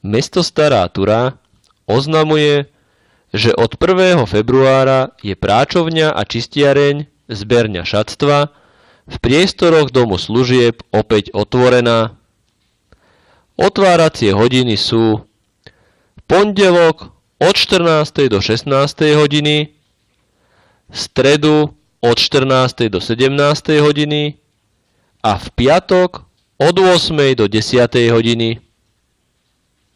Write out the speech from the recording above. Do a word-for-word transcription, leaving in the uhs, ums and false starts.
Mesto Stará Turá oznamuje, že od prvého februára je práčovňa a čistiareň zberňa šatstva v priestoroch domu služieb opäť otvorená. Otváracie hodiny sú pondelok od štrnástej do šestnástej hodiny, stredu od štrnástej do sedemnástej hodiny a v piatok od ôsmej do desiatej hodiny.